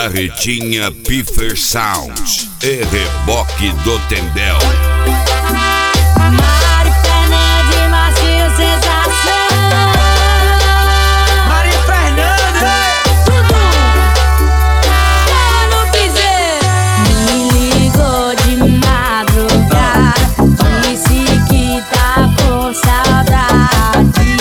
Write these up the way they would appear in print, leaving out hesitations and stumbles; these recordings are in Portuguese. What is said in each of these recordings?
Carretinha Piffer Sound e Reboque do Tendel. Mari Fernandes, Marcinho Sensação. Mari Fernandes, Tudo tá no piseiro. Me ligou de madrugada, disse que tá com saudade.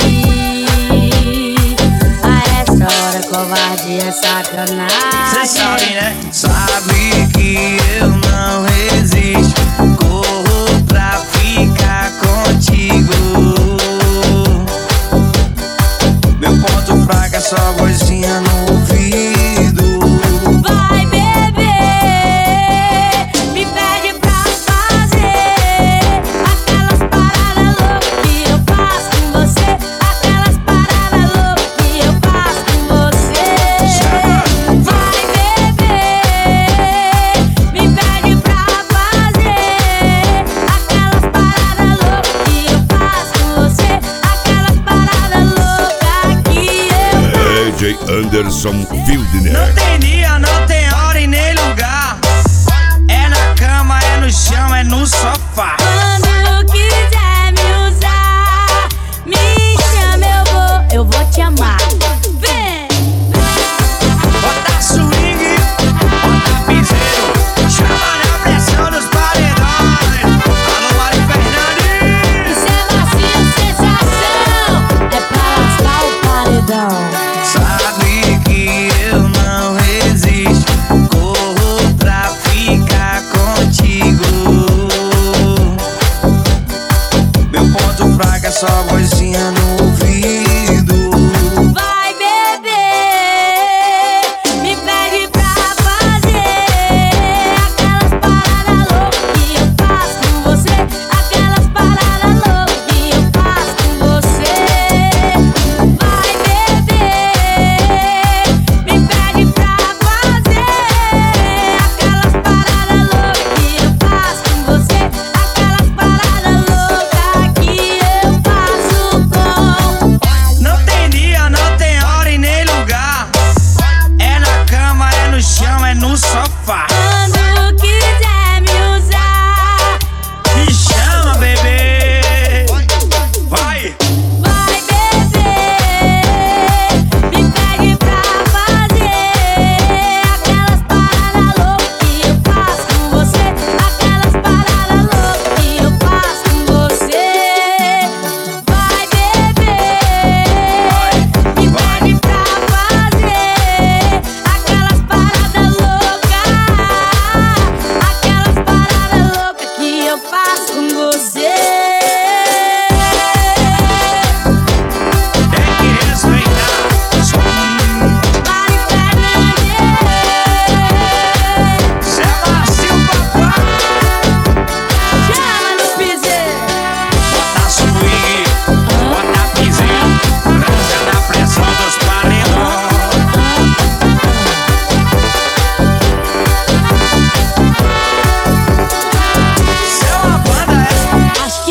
A essa hora covardia é sacanagem. cê sabe, né? Sabe que eu não resisto. Corro pra ficar contigo. Meu ponto fraco é só vozinha no ouvido. Vai beber, me pede pra fazer aquelas paradas loucas que eu faço com você. Aquelas paradas loucas que eu faço com você. Vai beber, me pede pra fazer aquelas paradas loucas que eu faço com você. Aquelas paradas loucas que eu faço. DJ Anderson Não Fieldner. tem dia, não tem hora e nem lugar. É na cama, é no chão, é no sofá. Quando quiser me usar, me chama, eu vou te amar.